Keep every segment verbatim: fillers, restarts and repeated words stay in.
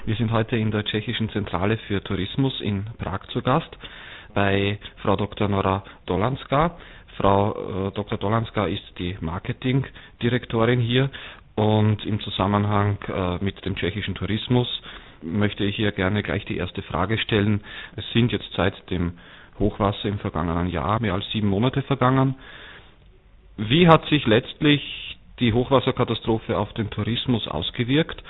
Wir sind heute in der Tschechischen Zentrale für Tourismus in Prag zu Gast bei Frau Doktor Nora Dolanska. Frau äh, Doktor Dolanska ist die Marketingdirektorin hier und im Zusammenhang äh, mit dem tschechischen Tourismus möchte ich hier gerne gleich die erste Frage stellen. Es sind jetzt seit dem Hochwasser im vergangenen Jahr mehr als sieben Monate vergangen. Wie hat sich letztlich die Hochwasserkatastrophe auf den Tourismus ausgewirkt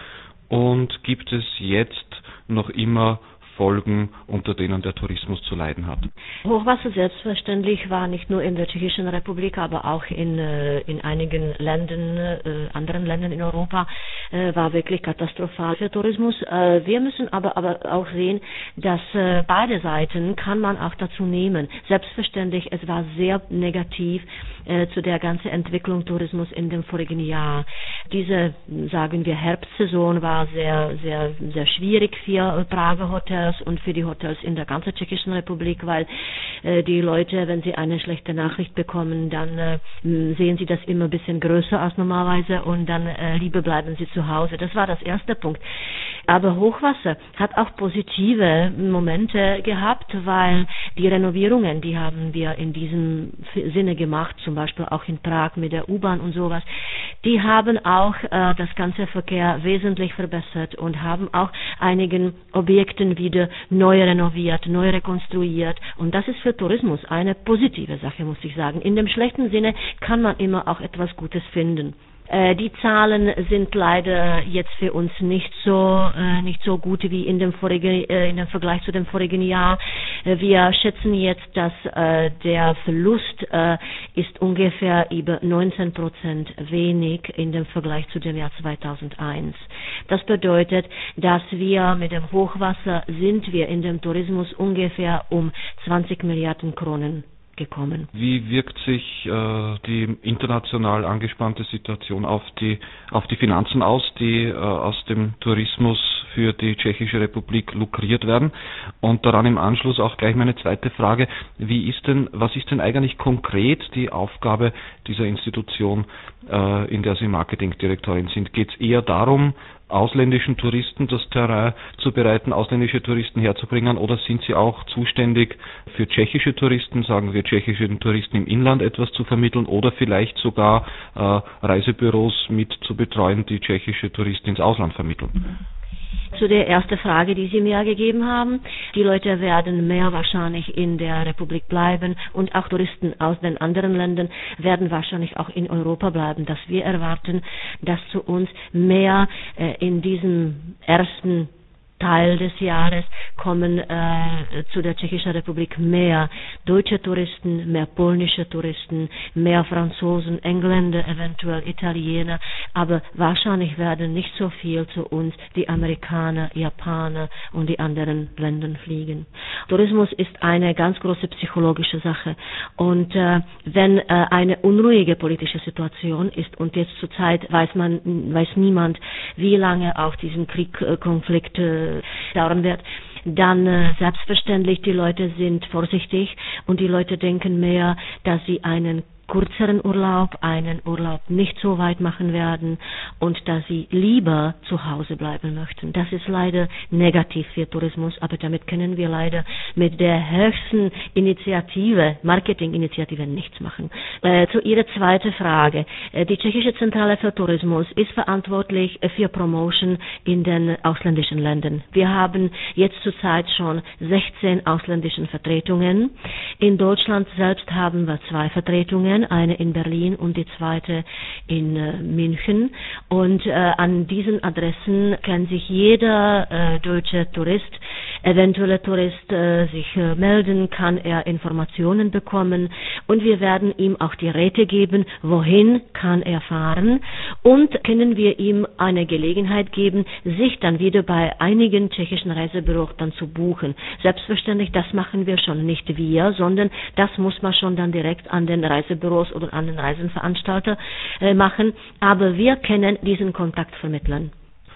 und gibt es jetzt noch immer Folgen, unter denen der Tourismus zu leiden hat? Hochwasser selbstverständlich war nicht nur in der Tschechischen Republik, aber auch in, in einigen Ländern, äh, anderen Ländern in Europa, äh, war wirklich katastrophal für Tourismus. Äh, wir müssen aber, aber auch sehen, dass äh, beide Seiten kann man auch dazu nehmen. Selbstverständlich, es war sehr negativ äh, zu der ganzen Entwicklung Tourismus in dem vorigen Jahr. Diese, sagen wir, Herbstsaison war sehr, sehr, sehr schwierig für Prager Hotels und für die Hotels in der ganzen Tschechischen Republik, weil äh, die Leute, wenn sie eine schlechte Nachricht bekommen, dann äh, sehen sie das immer ein bisschen größer als normalerweise und dann äh, lieber bleiben sie zu Hause. Das war das erste Punkt. Aber Hochwasser hat auch positive Momente gehabt, weil die Renovierungen, die haben wir in diesem Sinne gemacht, zum Beispiel auch in Prag mit der U-Bahn und sowas, die haben auch äh, das ganze Verkehr wesentlich verbessert und haben auch einigen Objekten wieder neu renoviert, neu rekonstruiert. Und das ist für Tourismus eine positive Sache, muss ich sagen. In dem schlechten Sinne kann man immer auch etwas Gutes finden. Die Zahlen sind leider jetzt für uns nicht so äh, nicht so gut wie in dem vorigen äh, in dem Vergleich zu dem vorigen Jahr. Wir schätzen jetzt, dass äh, der Verlust äh, ist ungefähr über neunzehn Prozent wenig in dem Vergleich zu dem Jahr zweitausendeins. Das bedeutet, dass wir mit dem Hochwasser sind wir in dem Tourismus ungefähr um zwanzig Milliarden Kronen gekommen. Wie wirkt sich äh, die international angespannte Situation auf die auf die Finanzen aus, die äh, aus dem Tourismus für die Tschechische Republik lukriert werden? Und daran im Anschluss auch gleich meine zweite Frage: Wie ist denn, was ist denn eigentlich konkret die Aufgabe dieser Institution, äh, in der Sie Marketingdirektorin sind? Geht es eher darum, ausländischen Touristen das Terrain zu bereiten, ausländische Touristen herzubringen, oder sind Sie auch zuständig für tschechische Touristen, sagen wir tschechische Touristen im Inland etwas zu vermitteln oder vielleicht sogar äh, Reisebüros mit zu betreuen, die tschechische Touristen ins Ausland vermitteln? Zu der ersten Frage, die Sie mir gegeben haben. Die Leute werden mehr wahrscheinlich in der Republik bleiben und auch Touristen aus den anderen Ländern werden wahrscheinlich auch in Europa bleiben. Dass wir erwarten, dass zu uns mehr äh, in diesem ersten Teil des Jahres kommen äh, zu der Tschechischen Republik mehr deutsche Touristen, mehr polnische Touristen, mehr Franzosen, Engländer, eventuell Italiener, aber wahrscheinlich werden nicht so viel zu uns die Amerikaner, Japaner und die anderen Länder fliegen. Tourismus ist eine ganz große psychologische Sache und äh, wenn äh, eine unruhige politische Situation ist und jetzt zurzeit weiß man, weiß niemand, wie lange auch diesen Krieg, äh, Konflikt äh, dauern wird, dann äh, selbstverständlich die Leute sind vorsichtig und die Leute denken mehr, dass sie einen kürzeren Urlaub, einen Urlaub nicht so weit machen werden und dass sie lieber zu Hause bleiben möchten. Das ist leider negativ für Tourismus, aber damit können wir leider mit der höchsten Initiative, Marketinginitiative nichts machen. Äh, zu Ihrer zweiten Frage. Äh, die Tschechische Zentrale für Tourismus ist verantwortlich für Promotion in den ausländischen Ländern. Wir haben jetzt zurzeit schon sechzehn ausländische Vertretungen. In Deutschland selbst haben wir zwei Vertretungen, eine in Berlin und die zweite in äh, München. Und äh, an diesen Adressen kann sich jeder äh, deutsche Tourist, eventuelle Tourist, äh, sich äh, melden, kann er Informationen bekommen und wir werden ihm auch die Räte geben, wohin kann er fahren und können wir ihm eine Gelegenheit geben, sich dann wieder bei einigen tschechischen Reisebüros dann zu buchen. Selbstverständlich, das machen wir schon nicht wir, sondern das muss man schon dann direkt an den Reisebüros oder an den Reisenveranstalter äh, machen, aber wir können diesen Kontakt vermitteln.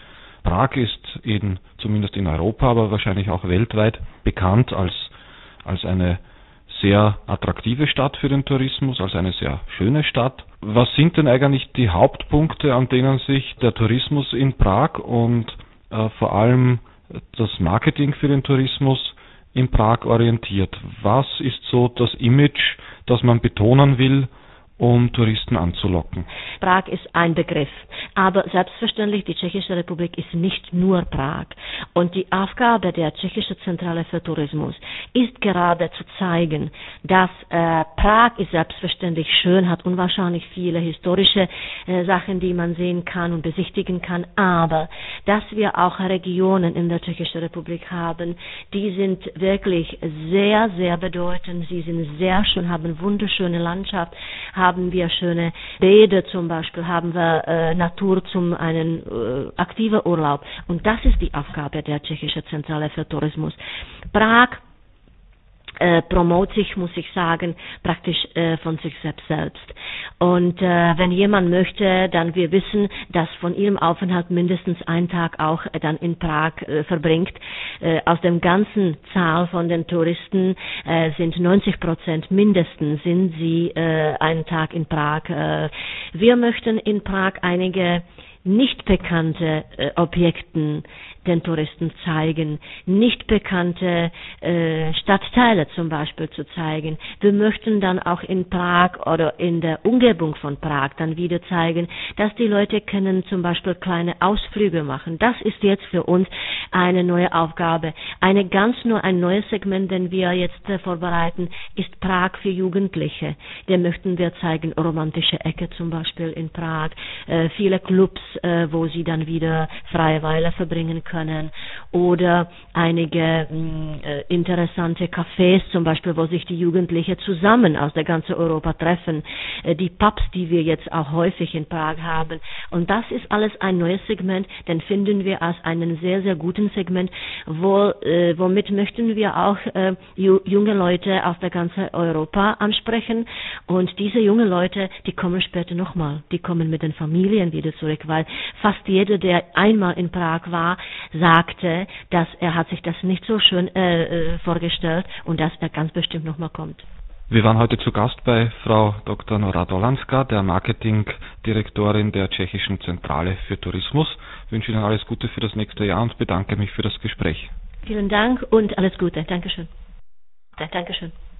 Prag ist in, zumindest in Europa, aber wahrscheinlich auch weltweit bekannt als, als eine sehr attraktive Stadt für den Tourismus, als eine sehr schöne Stadt. Was sind denn eigentlich die Hauptpunkte, an denen sich der Tourismus in Prag und äh, vor allem das Marketing für den Tourismus in Prag orientiert? Was ist so das Image, das man betonen will, um Touristen anzulocken? Prag ist ein Begriff, aber selbstverständlich die Tschechische Republik ist nicht nur Prag. Und die Aufgabe der Tschechischen Zentrale für Tourismus ist gerade zu zeigen, dass äh, Prag ist selbstverständlich schön, hat unwahrscheinlich viele historische äh, Sachen, die man sehen kann und besichtigen kann, aber dass wir auch Regionen in der Tschechischen Republik haben, die sind wirklich sehr, sehr bedeutend, sie sind sehr schön, haben wunderschöne Landschaft, haben wir schöne Bäder zum Beispiel, haben wir äh, Natur zum einen äh, aktiven Urlaub. Und das ist die Aufgabe der Tschechischen Zentrale für Tourismus. Prag äh, promotet sich, muss ich sagen, praktisch äh, von sich selbst selbst. Und äh, wenn jemand möchte, dann wir wissen, dass von ihrem Aufenthalt mindestens einen Tag auch äh, dann in Prag äh, verbringt. Äh, aus dem ganzen Zahl von den Touristen äh, sind neunzig Prozent mindestens sind sie äh, einen Tag in Prag. Äh, wir möchten in Prag einige nicht bekannte äh, Objekten den Touristen zeigen, nicht bekannte äh, Stadtteile zum Beispiel zu zeigen. Wir möchten dann auch in Prag oder in der Umgebung von Prag dann wieder zeigen, dass die Leute können zum Beispiel kleine Ausflüge machen. Das ist jetzt für uns eine neue Aufgabe. Eine ganz nur ein neues Segment, den wir jetzt äh, vorbereiten, ist Prag für Jugendliche. Den möchten wir zeigen, romantische Ecke zum Beispiel in Prag, äh, viele Clubs, äh, wo sie dann wieder freie Weile verbringen können. Können oder einige mh, äh, interessante Cafés zum Beispiel, wo sich die Jugendlichen zusammen aus der ganzen Europa treffen, äh, die Pubs, die wir jetzt auch häufig in Prag haben. Und das ist alles ein neues Segment, den finden wir als einen sehr, sehr guten Segment, wo, äh, womit möchten wir auch äh, ju- junge Leute aus der ganzen Europa ansprechen. Und diese jungen Leute, die kommen später nochmal, die kommen mit den Familien wieder zurück, weil fast jeder, der einmal in Prag war, sagte, dass er hat sich das nicht so schön äh, vorgestellt und dass er ganz bestimmt nochmal kommt. Wir waren heute zu Gast bei Frau Doktor Nora Dolanska, der Marketingdirektorin der Tschechischen Zentrale für Tourismus. Ich wünsche Ihnen alles Gute für das nächste Jahr und bedanke mich für das Gespräch. Vielen Dank und alles Gute. Dankeschön. Dankeschön.